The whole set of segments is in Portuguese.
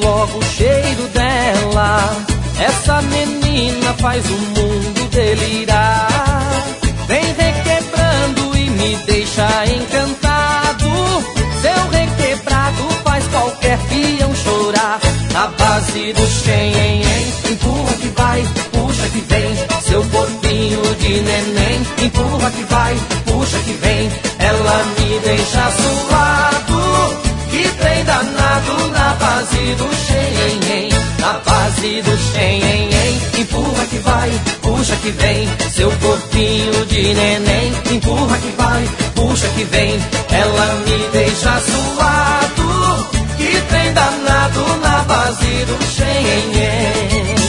logo o cheiro dela. Essa menina faz o mundo delirar. Vem requebrando e me deixa encantado. Seu requebrado faz qualquer peão chorar. Na base do xenhenhen, empurra que vai, puxa que vem. Seu corpinho de neném, empurra que vai, puxa que vem. Ela me deixa suado. Que trem danado na base do xenhenhen. Na base do xenhenhen, empurra que vai, puxa que vem. Seu corpinho de neném, empurra que vai, puxa que vem. Ela me deixa suado. Que trem danado na base do xenhenhen.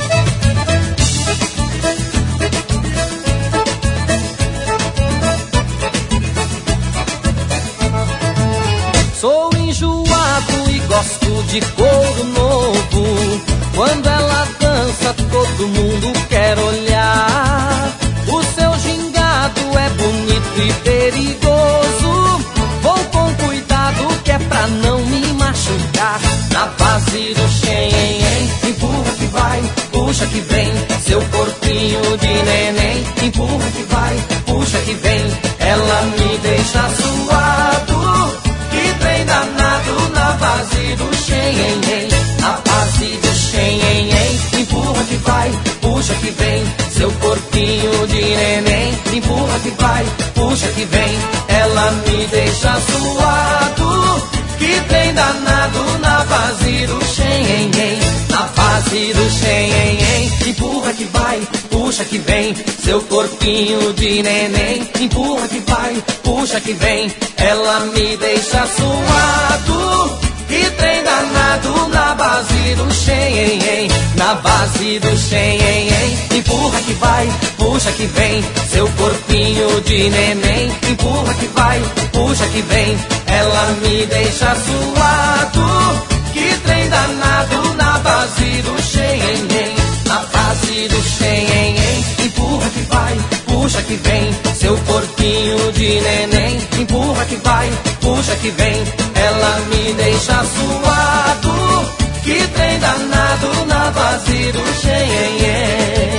Sou enjoado e gosto de couro novo. Quando ela dança, todo mundo quer olhar. O seu gingado é bonito e perigoso. Vou com cuidado que é pra não me machucar. Na base do xenhenhen, empurra que vai, puxa que vem. Seu corpinho de neném, empurra que vai, puxa que vem. Ela me deixa suado. Que trem danado na base do xenhenhen. Na base do xenhenhen, empurra que vai, puxa que vem. Seu corpinho de neném, empurra que vai, puxa que vem. Ela me deixa suado. Que trem danado na base do xenhenhen. Na base do xenhenhen, empurra que vai, puxa que vem. Seu corpinho de neném, empurra que vai, puxa que vem. Ela me deixa suado. Que trem danado na base do xenhenhen. Na base do xenhenhen, empurra que vai, puxa que vem. Seu corpinho de neném, empurra que vai, puxa que vem. Ela me deixa suado. Que trem danado na base do xenhenhen. Na base do xenhenhen, empurra que vai, puxa que vem. Seu corpinho de neném, empurra que vai, puxa que vem. Ela me deixa suado. Que trem danado na base do xenhenhen.